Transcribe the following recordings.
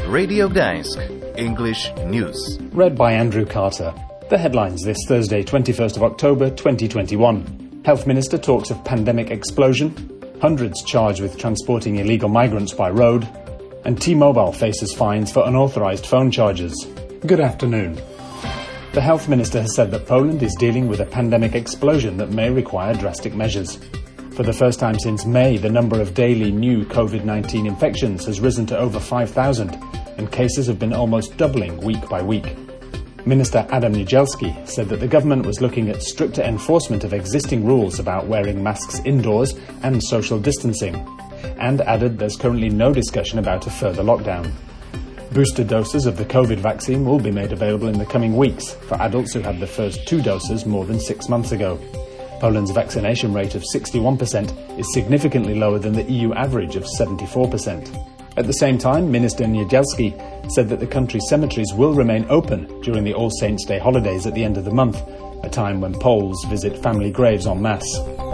Radio Gdańsk, English News. Read by Andrew Carter. The headlines this Thursday, 21st of October 2021. Health Minister talks of pandemic explosion, hundreds charged with transporting illegal migrants by road, and T-Mobile faces fines for unauthorised phone charges. Good afternoon. The Health Minister has said that Poland is dealing with a pandemic explosion that may require drastic measures. For the first time since May, the number of daily new COVID-19 infections has risen to over 5,000, and cases have been almost doubling week by week. Minister Adam Niedzielski said that the government was looking at stricter enforcement of existing rules about wearing masks indoors and social distancing, and added there's currently no discussion about a further lockdown. Booster doses of the COVID vaccine will be made available in the coming weeks for adults who had the first 2 doses more than 6 months ago. Poland's vaccination rate of 61% is significantly lower than the EU average of 74%. At the same time, Minister Niedzielski said that the country's cemeteries will remain open during the All Saints' Day holidays at the end of the month, a time when Poles visit family graves en masse.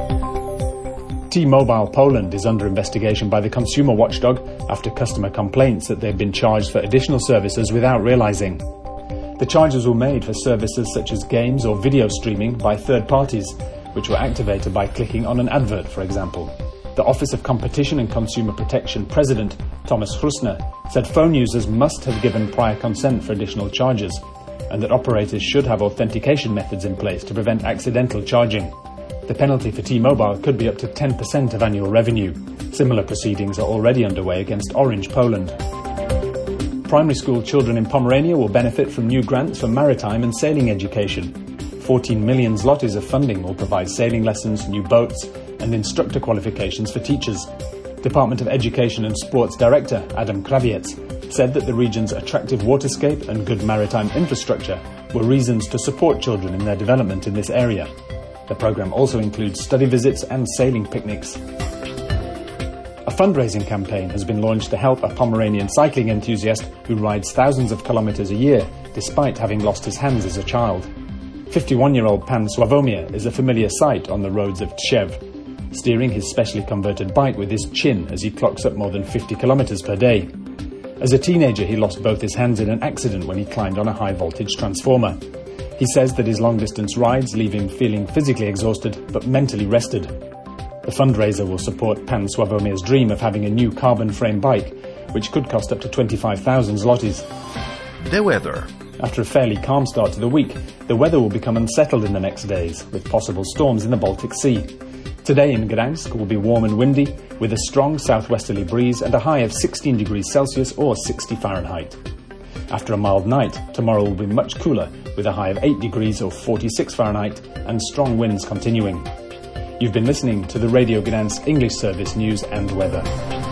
T-Mobile Poland is under investigation by the consumer watchdog after customer complaints that they've been charged for additional services without realising. The charges were made for services such as games or video streaming by third parties, which were activated by clicking on an advert, for example. The Office of Competition and Consumer Protection President, Thomas Hrusner, said phone users must have given prior consent for additional charges, and that operators should have authentication methods in place to prevent accidental charging. The penalty for T-Mobile could be up to 10% of annual revenue. Similar proceedings are already underway against Orange Poland. Primary school children in Pomerania will benefit from new grants for maritime and sailing education. 14 million zlotys of funding will provide sailing lessons, new boats, and instructor qualifications for teachers. Department of Education and Sports Director Adam Krawiec said that the region's attractive waterscape and good maritime infrastructure were reasons to support children in their development in this area. The programme also includes study visits and sailing picnics. A fundraising campaign has been launched to help a Pomeranian cycling enthusiast who rides thousands of kilometres a year despite having lost his hands as a child. 51-year-old Pan Sławomir is a familiar sight on the roads of Tczew, steering his specially converted bike with his chin as he clocks up more than 50 kilometres per day. As a teenager, he lost both his hands in an accident when he climbed on a high-voltage transformer. He says that his long-distance rides leave him feeling physically exhausted but mentally rested. The fundraiser will support Pan Sławomir's dream of having a new carbon-frame bike, which could cost up to 25,000 zlotys. The weather. After a fairly calm start to the week, the weather will become unsettled in the next days, with possible storms in the Baltic Sea. Today in Gdańsk will be warm and windy, with a strong southwesterly breeze and a high of 16 degrees Celsius or 60 Fahrenheit. After a mild night, tomorrow will be much cooler, with a high of 8 degrees or 46 Fahrenheit and strong winds continuing. You've been listening to the Radio Gdańsk English Service News and Weather.